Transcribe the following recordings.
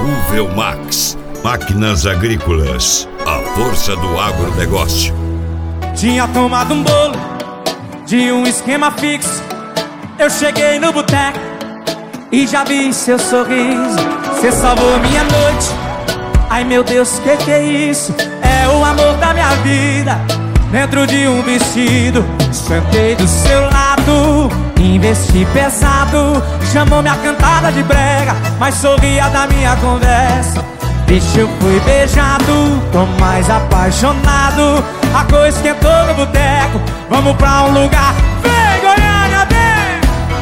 Uvelmax, máquinas agrícolas, a força do agronegócio. Tinha tomado um bolo de um esquema fixo. Eu cheguei no boteco e já vi seu sorriso. Cê salvou minha noite. Ai meu Deus, que é isso? É o amor da minha vida dentro de um vestido. Sentei do seu lado, investi pesado. Chamou minha cantada de brega, mas sorria da minha conversa. Bicho, eu fui beijado, tô mais apaixonado. A coisa esquentou no boteco, vamos pra um lugar. Vem, Goiânia, vem!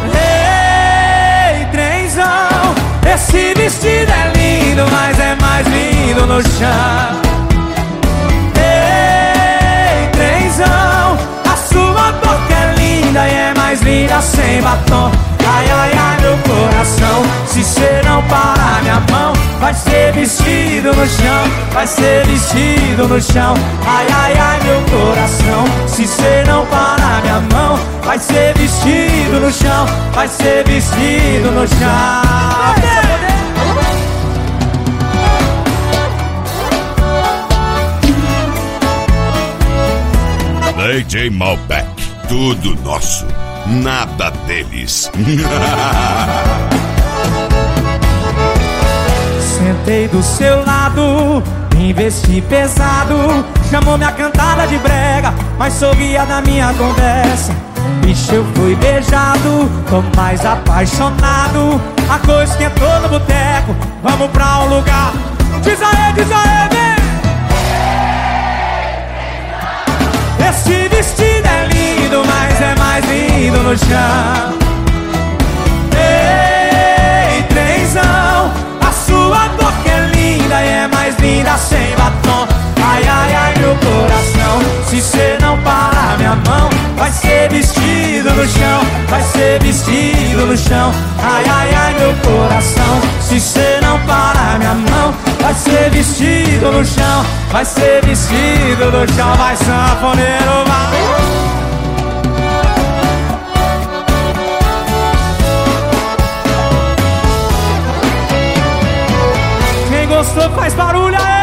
Ei, trenzão, esse vestido é lindo, mas é mais lindo no chão. Ei, trenzão, a sua boca é linda e é mais linda sem batom. Ai, ai, ai, meu coração, se cê não parar minha mão, vai ser vestido no chão, vai ser vestido no chão. Ai, ai, ai, meu coração, se cê não parar minha mão, vai ser vestido no chão, vai ser vestido no chão. DJ Malbec, tudo nosso, nada deles. Sentei do seu lado, investi pesado. Chamou minha cantada de brega, mas sorria da minha conversa. Bicho, eu fui beijado, tô mais apaixonado. A coisa esquentou no boteco, vamos pra um lugar. Diz aí, vem! Esse vestido é lindo, mas é mais lindo no chão. Ei, trenzão, a sua boca é linda e é mais linda sem batom. Ai, ai, ai, meu coração, se cê não parar minha mão, vai ser vestido no chão, vai ser vestido no chão. Ai, ai, ai, meu coração, se cê não parar minha mão, vai ser vestido no chão, vai ser vestido no chão. Vai, sanfoneiro, vai! Quem gostou faz barulho aí!